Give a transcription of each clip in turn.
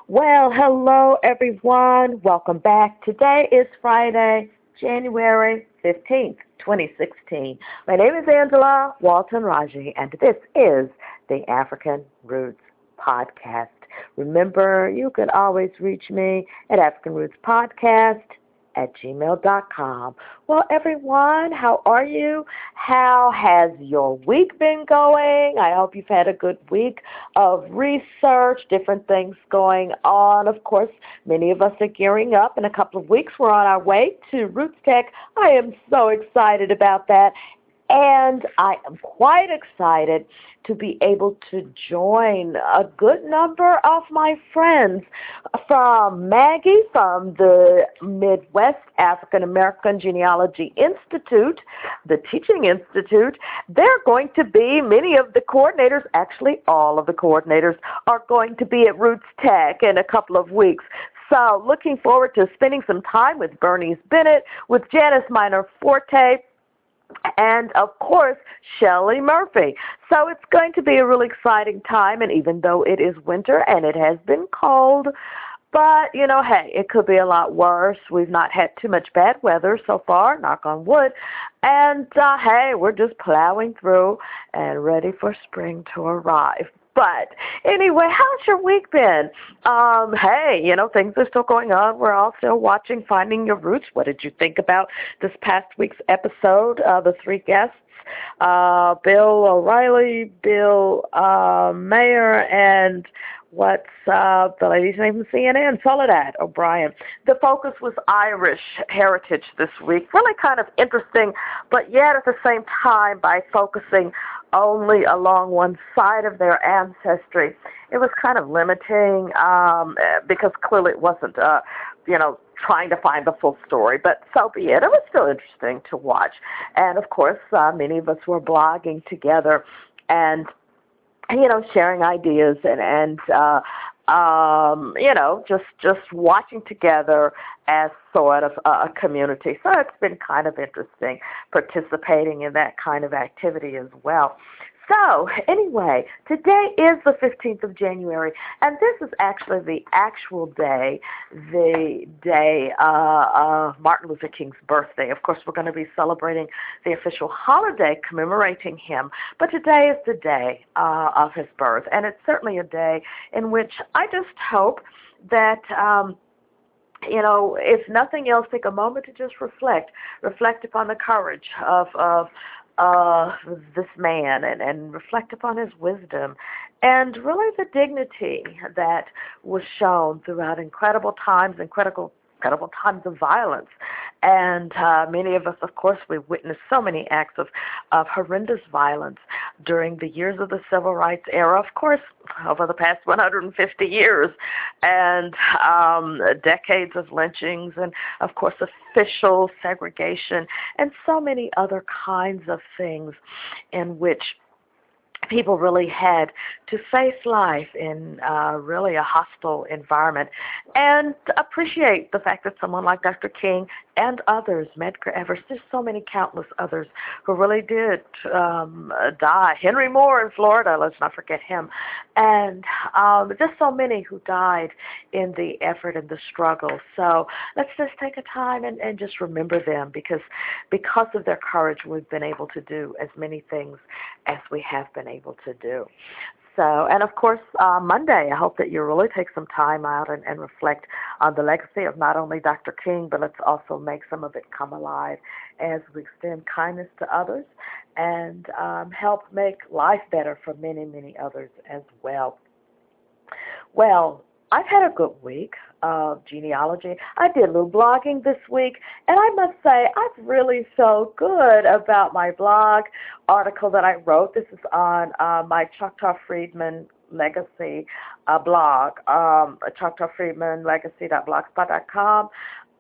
Well, hello everyone. Welcome back. Today is Friday, January 15th, 2016. My name is Angela Walton Raji, and this is the African Roots Podcast. Remember, you can always reach me at African Roots Podcast at gmail.com. Well, everyone, how are you? How has your week been going? I hope you've had a good week of research, different things going on. Of course, many of us are gearing up. In a couple of weeks, we're on our way to Roots Tech. I am so excited about that. And I am quite excited to be able to join a good number of my friends from Maggie from the Midwest African American Genealogy Institute, the Teaching Institute. They're going to be, many of the coordinators, actually all of the coordinators, are going to be at Roots Tech in a couple of weeks. So looking forward to spending some time with Bernice Bennett, with Janice Minor Forte, and of course, Shelley Murphy. So it's going to be a really exciting time, and even though it is winter and it has been cold, but, hey, it could be a lot worse. We've not had too much bad weather so far, knock on wood. And, hey, we're just plowing through and ready for spring to arrive. But anyway, how's your week been? Hey, things are still going on. We're all still watching Finding Your Roots. What did you think about this past week's episode? The three guests, Bill O'Reilly, Bill Mayer, and what's the lady's name from CNN? Soledad O'Brien. The focus was Irish heritage this week. Really kind of interesting, but yet at the same time, by focusing only along one side of their ancestry, it was kind of limiting because clearly it wasn't, trying to find the full story, but so be it. It was still interesting to watch. And of course, many of us were blogging together and sharing ideas and just watching together as sort of a community. So it's been kind of interesting participating in that kind of activity as well. So anyway, today is the 15th of January, and this is actually the actual day, the day of Martin Luther King's birthday. Of course, we're going to be celebrating the official holiday commemorating him, but today is the day of his birth, and it's certainly a day in which I just hope that if nothing else, take a moment to just reflect upon the courage of this man and reflect upon his wisdom and really the dignity that was shown throughout incredible times times of violence. And many of us, of course, we've witnessed so many acts of horrendous violence during the years of the Civil Rights era, of course, over the past 150 years, and decades of lynchings and, of course, official segregation and so many other kinds of things in which people really had to face life in really a hostile environment and appreciate the fact that someone like Dr. King and others, Medgar Evers, there's so many countless others who really did die. Henry Moore in Florida, let's not forget him. And just so many who died in the effort and the struggle. So let's just take a time and just remember them because of their courage, we've been able to do as many things as we have been able to do. So, and of course, Monday, I hope that you really take some time out and reflect on the legacy of not only Dr. King, but let's also make some of it come alive as we extend kindness to others and help make life better for many, many others as well. Well, I've had a good week of genealogy. I did a little blogging this week, and I must say I've really felt good about my blog article that I wrote. This is on my Choctaw Freedman Legacy blog, ChoctawFreedmanLegacy.blogspot.com.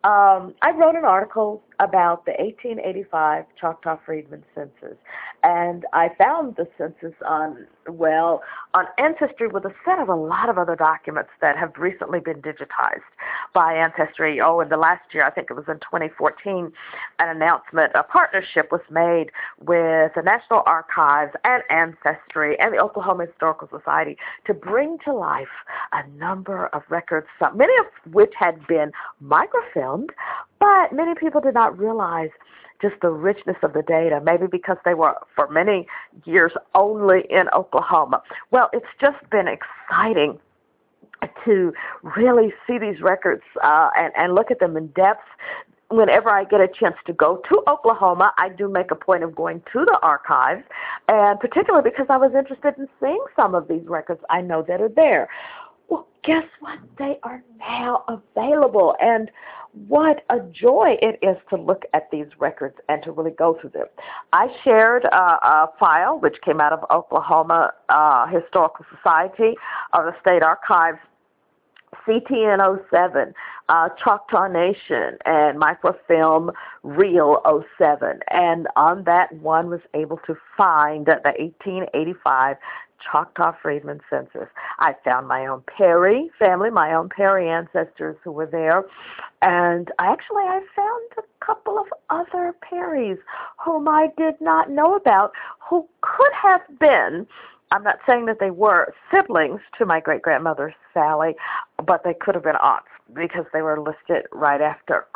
I wrote an article about the 1885 Choctaw-Freedmen census, and I found the census on Ancestry with a set of a lot of other documents that have recently been digitized by Ancestry. Oh, in the last year, I think it was in 2014, an announcement, a partnership was made with the National Archives and Ancestry and the Oklahoma Historical Society to bring to life a number of records, many of which had been microfilmed, but many people did not realize just the richness of the data, maybe because they were for many years only in Oklahoma. Well, it's just been exciting to really see these records and look at them in depth. Whenever I get a chance to go to Oklahoma, I do make a point of going to the archives, and particularly because I was interested in seeing some of these records I know that are there. Well, guess what? They are now available, and what a joy it is to look at these records and to really go through them. I shared a file which came out of Oklahoma Historical Society or the State Archives, CTN 07, Choctaw Nation, and Microfilm Reel 07. And on that one was able to find the 1885 Choctaw Freedmen census. I found my own Perry family, my own Perry ancestors who were there. And I found a couple of other Perrys whom I did not know about who could have been, I'm not saying that they were siblings to my great-grandmother, Sally, but they could have been aunts because they were listed right after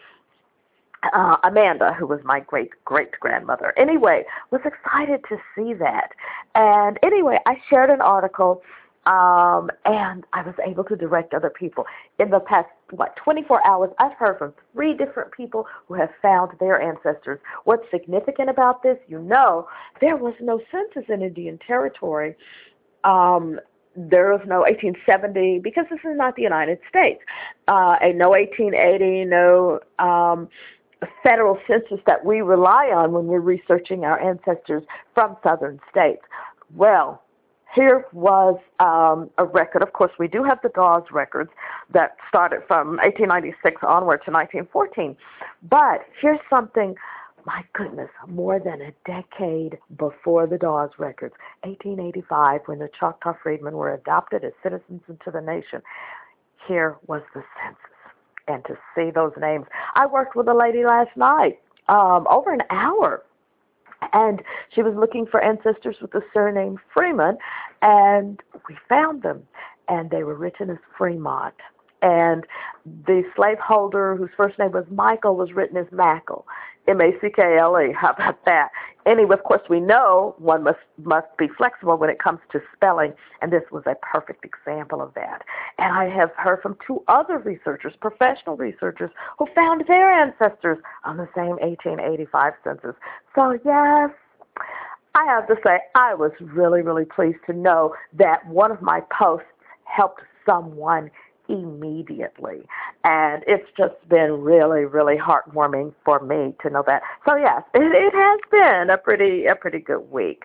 Amanda, who was my great-great-grandmother. Anyway, was excited to see that. And anyway, I shared an article, and I was able to direct other people. In the past, 24 hours, I've heard from 3 different people who have found their ancestors. What's significant about this? There was no census in Indian Territory. There was no 1870, because this is not the United States. No 1880, no federal census that we rely on when we're researching our ancestors from southern states. Well, here was a record. Of course, we do have the Dawes records that started from 1896 onward to 1914. But here's something, my goodness, more than a decade before the Dawes records, 1885, when the Choctaw Freedmen were adopted as citizens into the nation. Here was the census. And to see those names, I worked with a lady last night, over an hour. And she was looking for ancestors with the surname Freeman, and we found them, and they were written as Fremont. And the slaveholder whose first name was Michael was written as Mackle, M-A-C-K-L-E. How about that? Anyway, of course, we know one must be flexible when it comes to spelling, and this was a perfect example of that. And I have heard from 2 other researchers, professional researchers, who found their ancestors on the same 1885 census. So, yes, I have to say I was really, really pleased to know that one of my posts helped someone immediately. And it's just been really, really heartwarming for me to know that. So yes, it has been a pretty good week.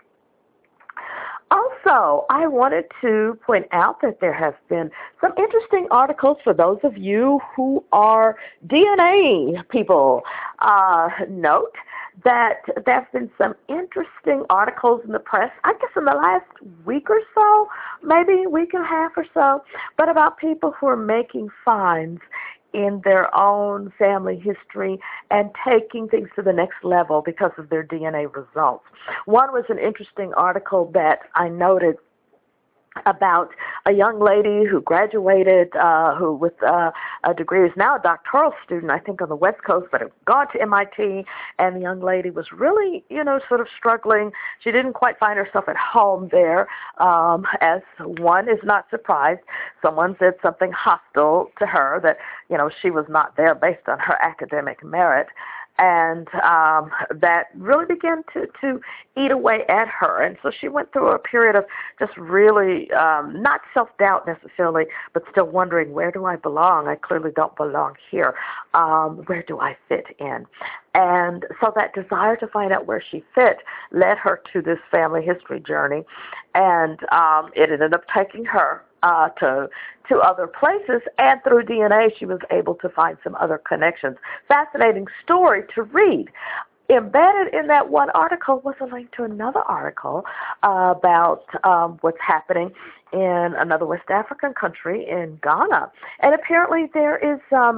Also, I wanted to point out that there have been some interesting articles for those of you who are DNA people. Note that there have been some interesting articles in the press, I guess in the last week or so, maybe a week and a half or so, but about people who are making finds in their own family history and taking things to the next level because of their DNA results. One was an interesting article that I noted about a young lady who graduated, who with a degree is now a doctoral student, I think on the West Coast, but had gone to MIT, and the young lady was really, sort of struggling. She didn't quite find herself at home there, as one is not surprised. Someone said something hostile to her that, she was not there based on her academic merit. And that really began to eat away at her. And so she went through a period of just really not self-doubt necessarily, but still wondering, where do I belong? I clearly don't belong here. Where do I fit in? And so that desire to find out where she fit led her to this family history journey, and it ended up taking her to other places. And through DNA, she was able to find some other connections. Fascinating story to read. Embedded in that one article was a link to another article about what's happening in another West African country, in Ghana. And apparently there is,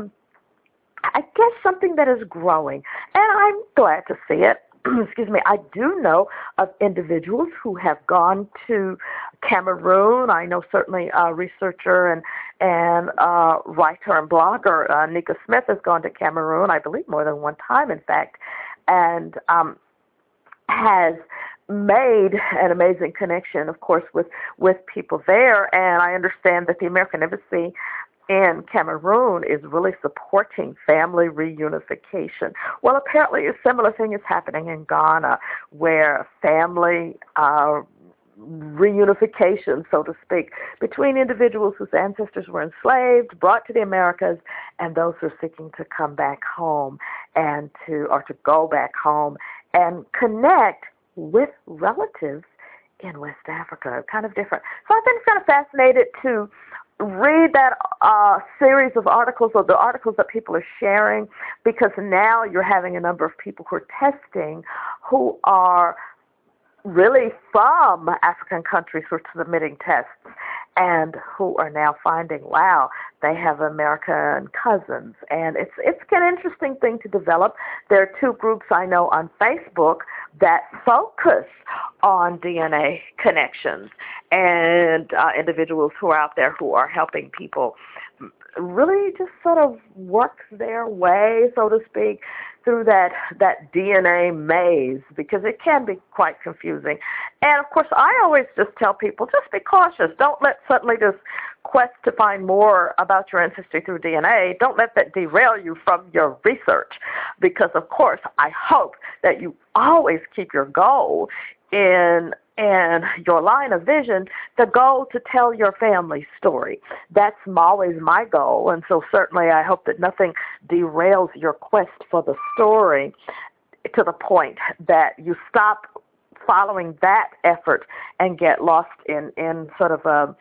I guess, something that is growing. And I'm glad to see it. Excuse me. I do know of individuals who have gone to Cameroon. I know certainly a researcher and writer and blogger, Nika Smith, has gone to Cameroon, I believe more than one time, in fact, and has made an amazing connection, of course, with people there. And I understand that the American Embassy in Cameroon is really supporting family reunification. Well, apparently a similar thing is happening in Ghana, where family reunification, so to speak, between individuals whose ancestors were enslaved, brought to the Americas, and those who are seeking to come back home and to go back home and connect with relatives in West Africa. Kind of different. So I've been kind of fascinated to read that series of articles, or the articles that people are sharing, because now you're having a number of people who are testing, who are really from African countries who are submitting tests, and who are now finding, wow, they have American cousins. And it's an interesting thing to develop. There are two groups I know on Facebook that focus on DNA connections, and individuals who are out there who are helping people really just sort of work their way, so to speak, through that DNA maze, because it can be quite confusing. And of course, I always just tell people, just be cautious. Don't let suddenly this quest to find more about your ancestry through DNA, don't let that derail you from your research, because of course, I hope that you always keep your goal in your line of vision, the goal to tell your family story. That's always my goal, and so certainly I hope that nothing derails your quest for the story to the point that you stop following that effort and get lost in sort of a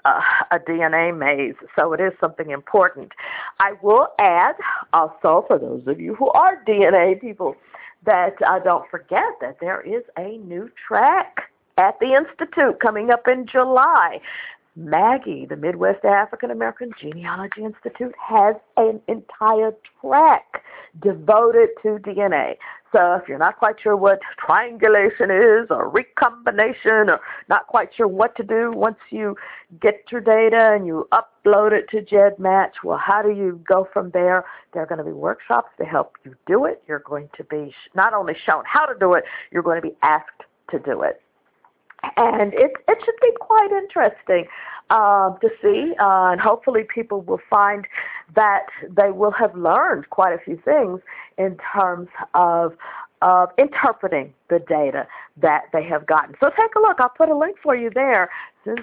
DNA maze. So it is something important. I will add also, for those of you who are DNA people, that don't forget that there is a new track at the Institute coming up in July. Maggie, the Midwest African American Genealogy Institute, has an entire track devoted to DNA. So if you're not quite sure what triangulation is, or recombination, or not quite sure what to do once you get your data and you upload it to GEDmatch, well, how do you go from there? There are going to be workshops to help you do it. You're going to be not only shown how to do it, you're going to be asked to do it. And it should be quite interesting to see, and hopefully people will find that they will have learned quite a few things in terms of interpreting the data that they have gotten. So take a look. I'll put a link for you there. Since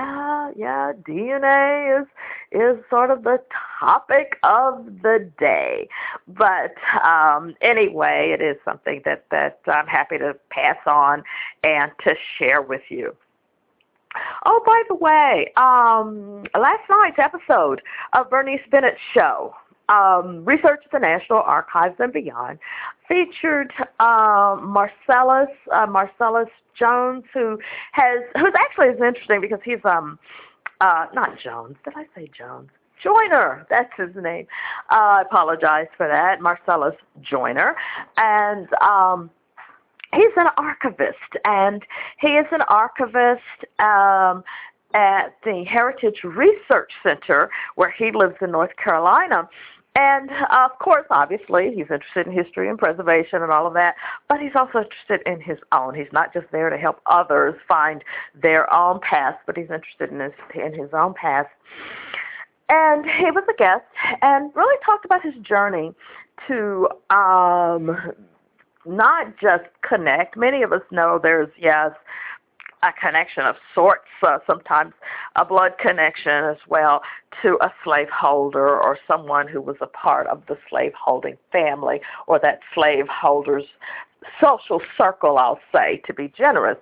DNA is sort of the topic of the day. But anyway, it is something that I'm happy to pass on and to share with you. Oh, by the way, last night's episode of Bernice Bennett's show, Research at the National Archives and Beyond, featured Marcellus Jones, who's actually is interesting because he's not Jones. Did I say Jones? Joyner, that's his name. I apologize for that. Marcellus Joyner, and he's an archivist, and he is an archivist at the Heritage Research Center, where he lives in North Carolina. And, of course, obviously, he's interested in history and preservation and all of that, but he's also interested in his own. He's not just there to help others find their own past, but he's interested in his own past. And he was a guest and really talked about his journey to not just connect. Many of us know there's, a connection of sorts, sometimes a blood connection as well, to a slaveholder or someone who was a part of the slaveholding family or that slaveholder's social circle, I'll say, to be generous.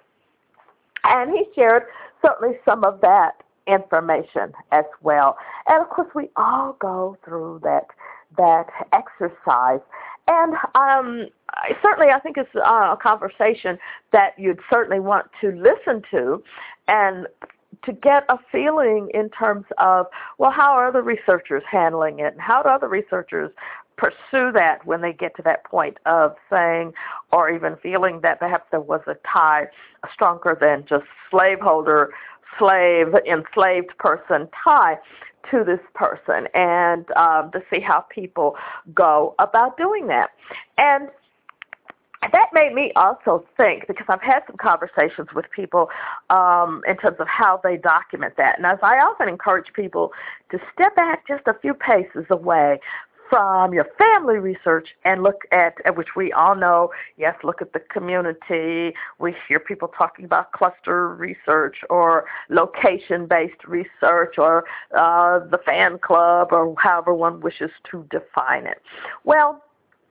And he shared certainly some of that information as well. And of course, we all go through that exercise. And certainly, I think it's a conversation that you'd certainly want to listen to, and to get a feeling in terms of, well, how are other researchers handling it, and how do other researchers pursue that when they get to that point of saying, or even feeling that perhaps there was a tie stronger than just slaveholder, slave, enslaved person tie to this person, and to see how people go about doing that. And that made me also think, because I've had some conversations with people in terms of how they document that. And as I often encourage people to step back just a few paces away from your family research and look at, which we all know, yes, look at the community. We hear people talking about cluster research or location-based research or the fan club, or however one wishes to define it. Well,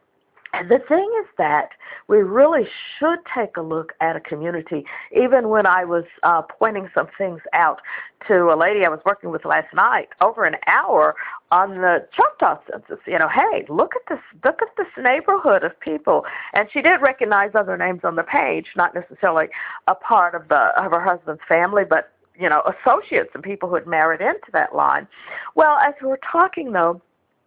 the thing is that we really should take a look at a community. Even when I was pointing some things out to a lady I was working with last night, over an hour on the Choctaw census, hey, look at this neighborhood of people. And she did recognize other names on the page, not necessarily a part of her husband's family, but associates and people who had married into that line. Well, as we were talking, though,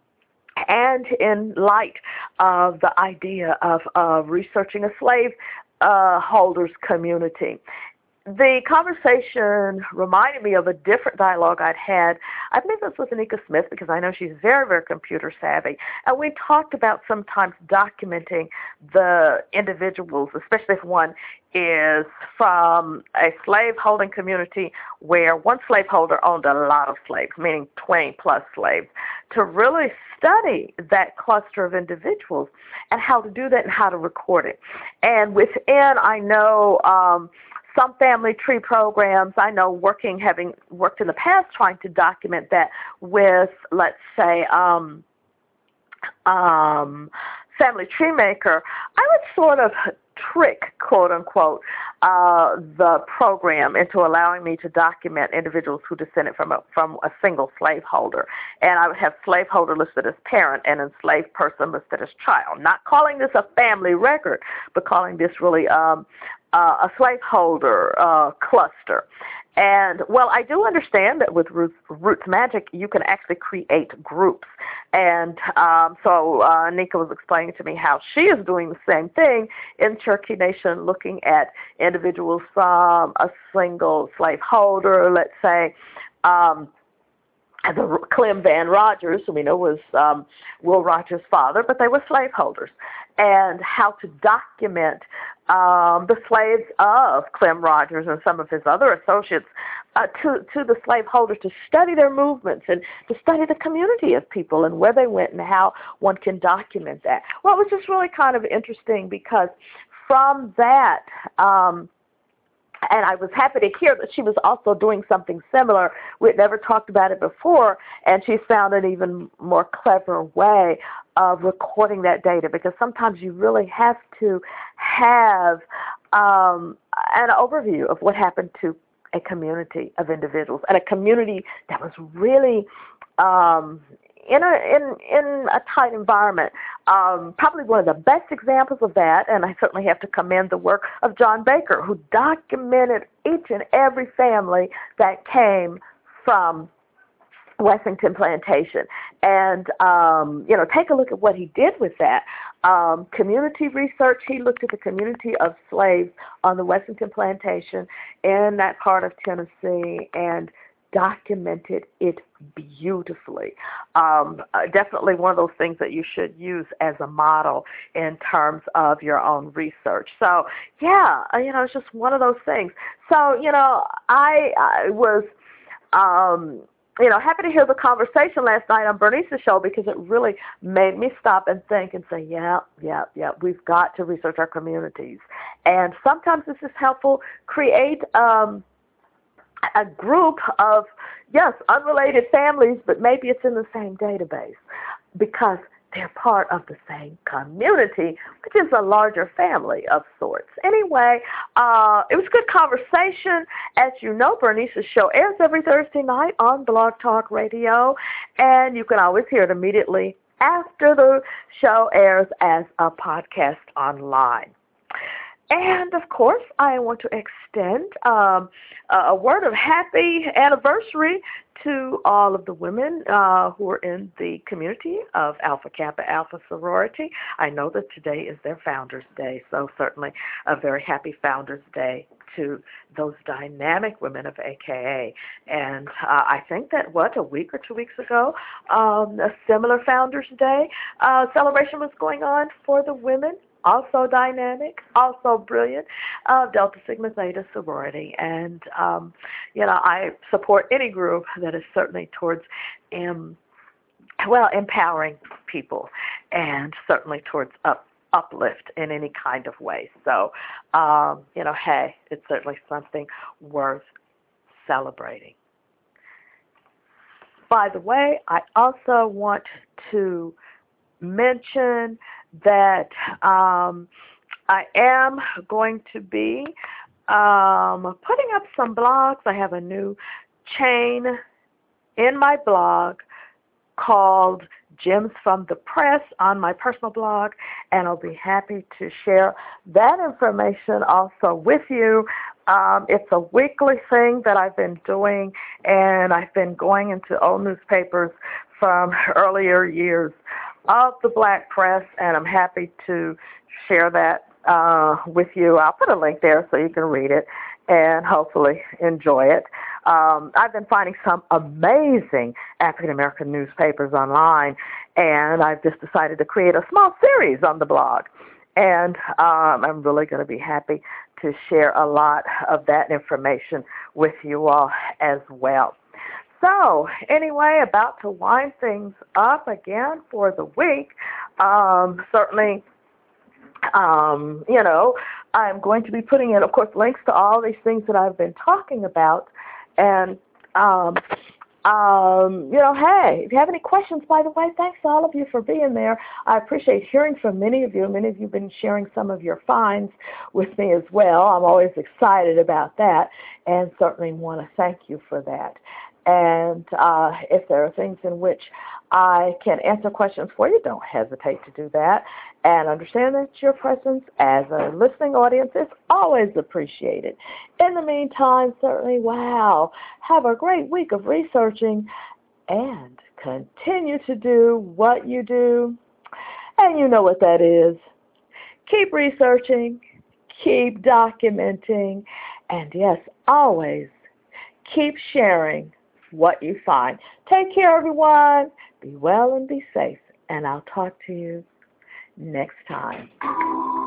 and in light of the idea of researching a slave holders community, the conversation reminded me of a different dialogue I'd had. I believe this was Anika Smith, because I know she's very, very computer savvy. And we talked about sometimes documenting the individuals, especially if one is from a slave-holding community where one slaveholder owned a lot of slaves, meaning 20-plus slaves, to really study that cluster of individuals and how to do that and how to record it. And within, I know, some family tree programs, I know, having worked in the past trying to document that with, let's say, Family Tree Maker, I would sort of trick, quote unquote, the program into allowing me to document individuals who descended from a single slaveholder. And I would have slaveholder listed as parent and enslaved person listed as child. Not calling this a family record, but calling this really a slaveholder cluster. And, well, I do understand that with Roots Magic, you can actually create groups. And so Nika was explaining to me how she is doing the same thing in Cherokee Nation, looking at individuals from a single slaveholder, let's say, the Clem Van Rogers, who we know was Will Rogers' father, but they were slaveholders, and how to document the slaves of Clem Rogers and some of his other associates to the slaveholders, to study their movements and to study the community of people and where they went and how one can document that. Well, it was just really kind of interesting, because from that, and I was happy to hear that she was also doing something similar. We had never talked about it before, and she found an even more clever way of recording that data, because sometimes you really have to have an overview of what happened to a community of individuals, and a community that was really in a tight environment. Probably one of the best examples of that, and I certainly have to commend the work of John Baker, who documented each and every family that came from Wessington Plantation. And, take a look at what he did with that. Community research, he looked at the community of slaves on the Wessington Plantation in that part of Tennessee and documented it beautifully. Definitely one of those things that you should use as a model in terms of your own research. So, yeah, it's just one of those things. So, I was happy to hear the conversation last night on Bernice's show because it really made me stop and think and say, yeah, we've got to research our communities. And sometimes this is helpful. Create a group of, yes, unrelated families, but maybe it's in the same database because they're part of the same community, which is a larger family of sorts. Anyway, it was a good conversation. As you know, Bernice's show airs every Thursday night on Blog Talk Radio, and you can always hear it immediately after the show airs as a podcast online. And, of course, I want to extend a word of happy anniversary to all of the women who are in the community of Alpha Kappa Alpha Sorority. I know that today is their Founders Day, so certainly a very happy Founders Day to those dynamic women of AKA. And I think that, a week or 2 weeks ago, a similar Founders Day celebration was going on for the women, also dynamic, also brilliant, Delta Sigma Theta sorority. And, I support any group that is certainly towards, empowering people and certainly towards uplift in any kind of way. So, hey, it's certainly something worth celebrating. By the way, I also want to mention that I am going to be putting up some blogs. I have a new chain in my blog called Gems from the Press on my personal blog, and I'll be happy to share that information also with you. It's a weekly thing that I've been doing, and I've been going into old newspapers from earlier years of the Black press, and I'm happy to share that with you. I'll put a link there so you can read it and hopefully enjoy it. I've been finding some amazing African-American newspapers online, and I've just decided to create a small series on the blog. And I'm really going to be happy to share a lot of that information with you all as well. So, anyway, about to wind things up again for the week. Certainly, I'm going to be putting in, of course, links to all these things that I've been talking about. And, hey, if you have any questions, by the way, thanks to all of you for being there. I appreciate hearing from many of you. Many of you have been sharing some of your finds with me as well. I'm always excited about that and certainly want to thank you for that. And if there are things in which I can answer questions for you, don't hesitate to do that. And understand that your presence as a listening audience is always appreciated. In the meantime, certainly, have a great week of researching and continue to do what you do. And you know what that is. Keep researching, keep documenting, and yes, always keep sharing what you find. Take care, everyone. Be well and be safe. And I'll talk to you next time.